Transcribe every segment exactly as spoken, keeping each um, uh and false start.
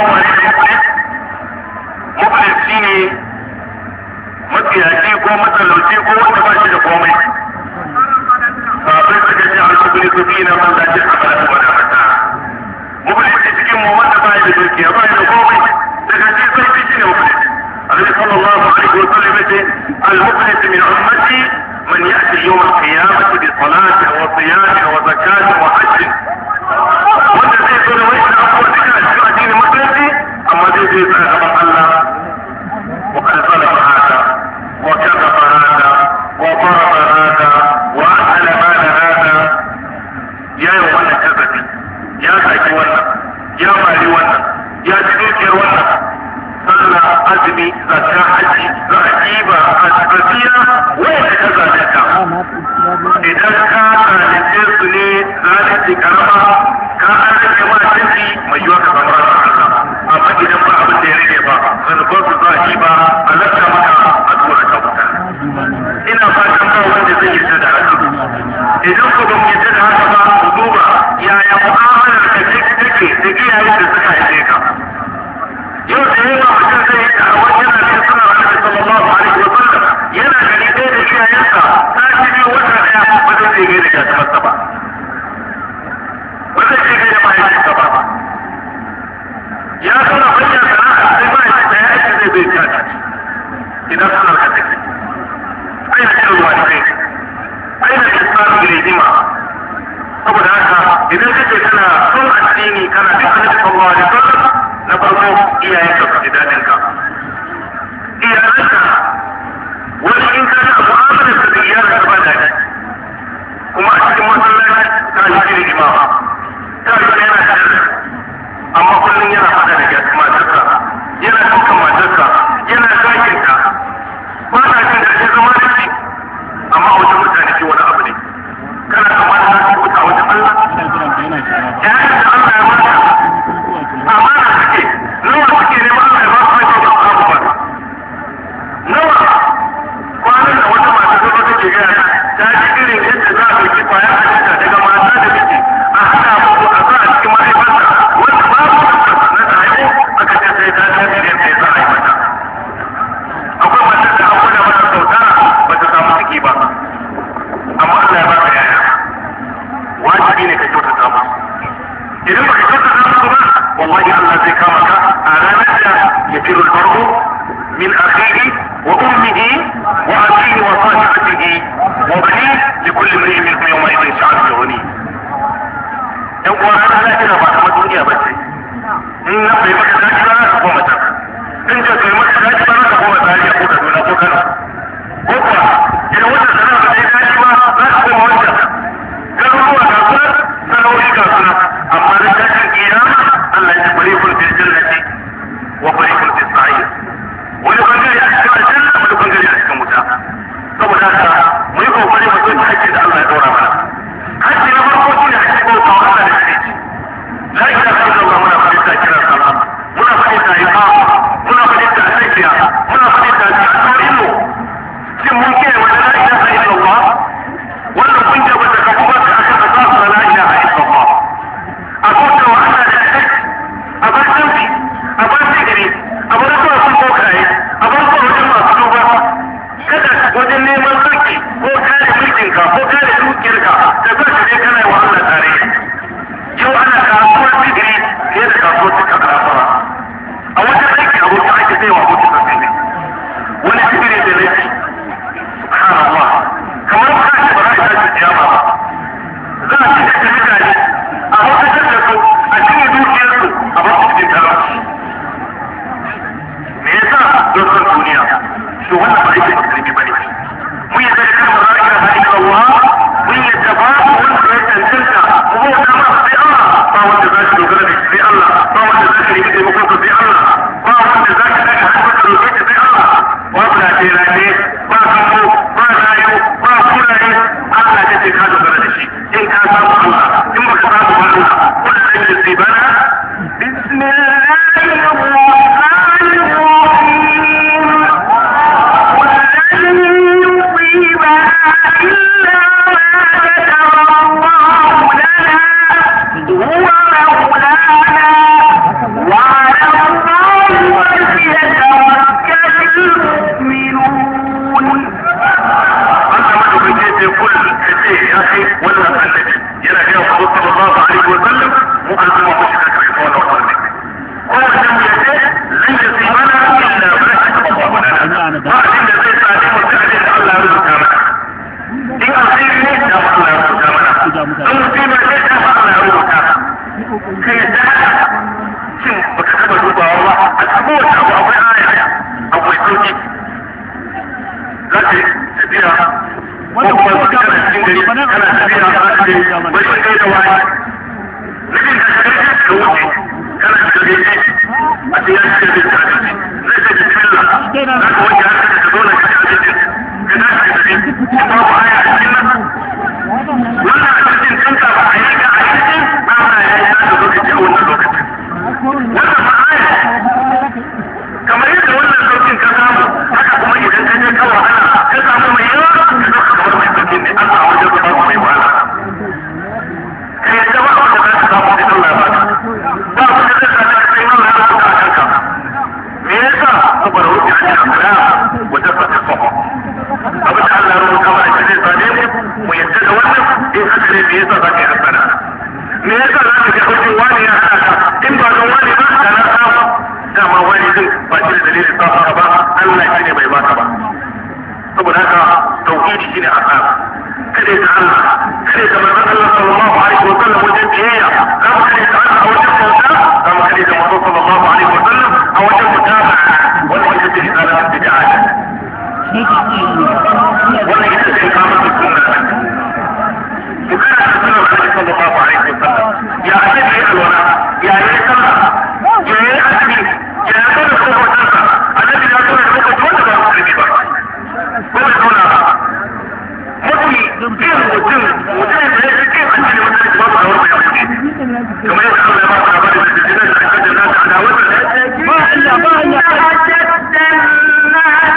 wani da muflis muflis shine matsiyaci ko matsalauci ko wanda ba shi da komai babin suka ce al-muflis su fi na man zaci amalan wani mata muflis cikin mu wanda ba shi da dukiya ba shi da komai daga ci sai shi ne muflis النبي صلى الله عليه وسلم المفلس من أمتي من يأتي يوم القيامة بصلاة وصيام وزكاة وحج وانت زي سنة وإن أقوى ذكا أشياء دين مفلسي أما زي زي سنة الله وقد ظلم هذا وكذب هذا وضرب هذا وأكل مال هذا يا يوم كذبي يا ساكي ونا يا مالي ونا يا تذكر ونا صلى azumi zakka haji zakiba asbatiya wanda ta zalunta idan ka zalunce su ne zalunci karama ka an rage ma jinsi mai yiwa ka samu ranar Allah amma idan ba abin da ya rage ba zanubar su zakiba halatta maka a tura ka wuta ina fatan ba wanda zai yarda da haka idan ku ba mu yarda da haka ba ku duba yaya mu'amalar ka take da iyayen da suka haife ka yau da yawa mutum zai yi da'awar yana da suna annabi sallallahu alaihi wa sallam yana gani ɗaya da iyayensa ta ci biyu wata ɗaya ba zai je gaida gasumarsa ba ba zai je gaida mahaifinsa ba ya suna bayyana sana'a sai mahaifinsa ya aiki zai bai ta idan suna ka take aina cikin ruwa ne aina da tsarin giredima saboda haka idan kake kana son addini kana bin annabi sallallahu alaihi wa sallam na farko iyayen ka fi daɗin ka iyayenka wani in ka ga mu'amalar ka da iyayen ka ba daɗi kuma a cikin masallaci ta yi shi rigima ta yi yana da amma kullum yana faɗa da matarsa yana dukkan matarsa yana zakin ta ba na jin daɗin zama da shi amma wajen mutane shi wani abu ne kana kama da nasu wuta wajen Allah yayin da Allah ya mata amana suke nawa suke neman Allah ya ba su haifar da abu ba nawa kwanan da wata mata ta zo take gaya ta ji irin yadda za a ɗauki kwaya a jita daga mata da miji a haɗa musu a sa a cikin mahaifarta wanda babu tabbas na ta haihu aka ce sai ta ta miliyan sai za a yi mata akwai matar da an gwada mata sau tara ba ta samu ciki ba amma Allah ya ba ka yaya wajibi ne ka kyautata musu idan ba ka kyautata musu ba والله الله زي كامك على مدى يفر المرء من أخيه وأمه وأبيه وصاحبته وبنيه لكل امرئ منهم يومئذ شعر يغني يقول أنا لا كده بعد ما الدنيا بس إن نبي مكة ذاكرة تقوم متى إن جاءت مكة ذاكرة تقوم متى يقول دون أبوك أنا بكرة إذا وجد سنة ذاكرة لا تقوم وجد قالوا هو كافر سنوي كافر أما ذاكرة القيامة الله فريق في الجنة وفريق في السعير ولكن جاء يحكم الجنة ولكن جاء يحكم النار saboda haka mu yi kokari mu san hakkin da Allah ya daura mana hakki na farko shine hakkin bauta wa Allah da shi la ilaha illallah muna fadita kira sallah muna fadita iqama muna fadita takiya muna fadita ta'awudu shin mun ke wa la ilaha illallah wannan kunja ba ta kafu ba ta aka tsara la ilaha illallah abota wa Allah da shi a bar tambi a bar sigiri a bar zuwa sun kokaye a bar zuwa wajen masu duba kada wajen neman sarki ko kare mulkinka ko kare dukiyarka da za ka je kana yi wa Allah tare yau ana kasuwar sigiri fiye da kasuwar suka kasuwa a wajen aiki abokin aiki zai wa abokin sarki ne wani sigiri da laifi subhanallah kamar ba ka ce ba za ka tashi kiyama ba za a ci da mutane a hukuncin da su a cikin dukiyarsu a basu cikin talauci me yasa don san duniya to wannan ba aikin musulmi ba ne mun yadda da kalmar la ilaha illallah mun yadda ba wanda ya cancanta mu bauta ma sai Allah ba wanda za shi dogara da sai Allah ba wanda za shi rike taimakon sa sai Allah ba wanda za shi daga hannun sa roƙe sai Allah babu lafiya ba kanko ba rayu ba kulaye Allah ne sai ka dogara da shi in ka samu Allah in baka samu ba Allah kullum yusibana bismillahir rahmanir rahim za ka yi tafiya ko kuma kana cikin gari kana tafiya za ka ce bari ka kai da wani nufin ka kai ka wuce kana cikin gari a ce ya ce da ta zai ce da bismillah za ka wanke hankali ka zo na cikin gari ka tashi da gari in babu aya a cikin nan wannan abincin kanka ba a yi ga ainihin ba a yi na da lokaci a wannan lokacin wannan ba aya kamar yadda wannan saukin ka samu haka kuma idan ka je ka wahala ka samu mai yawa ka zo ka kamar mai saukin ne Allah a wajen ba mai wahala ka yadda ba wanda za ka samu da Allah ba ba ku da zai sanar da kai Allah ya ba ka kanka me yasa saboda wuce an yi akala wajen fata sofa abin da Allah ya rubuta ba a cikin zane mu yadda da wannan in haka ne me yasa za ka yi hasana me yasa za ka ji haushin wani ya hana ka in ba don wani ba da na samu dama wani din ba shi da dalilin sa haka ba Allah shi ne bai baka ba saboda haka tauhidi shine asara kada ka Allah kada ka manzon Allah sallallahu alaihi wa sallam wajen biyayya za mu kada ka Allah a wajen bauta za mu kada ka manzon sallallahu alaihi wa sallam a wajen mutaba wannan ita ce alaƙar bid'a wannan ita ce kamar sunna وكان النبي صلى الله عليه وسلم يا أبي الولاء يا يسمى يا أبي يا أبي الخبر تنسى الذي لا تقول الخبر وانت ما مسلمي بقى قول هنا مطمي كيف وجل وجل كيف أنت وجل الله ورب يا كما يسأل الله تعالى بعد الجنة أشد الناس على وجه ما إلا ما إلا أشد الناس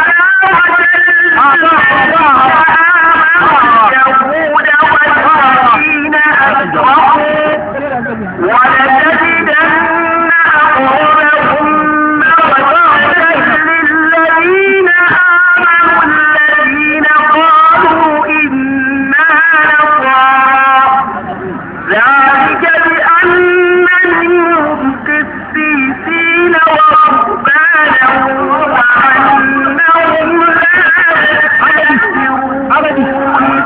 على وجه ولتجدن أقربهم مودة للذين آمنوا الذين قالوا إنا نصارى ذلك بأن منهم قسيسين ورهبانا وأنهم لا يستكبرون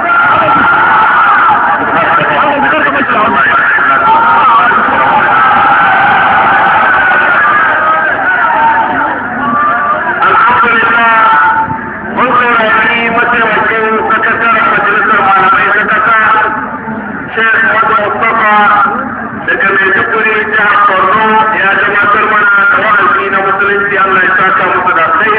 daga mai dukuri jihar Borno ya gabatar mana da wa'azi na musulunci Allah ya saka musu da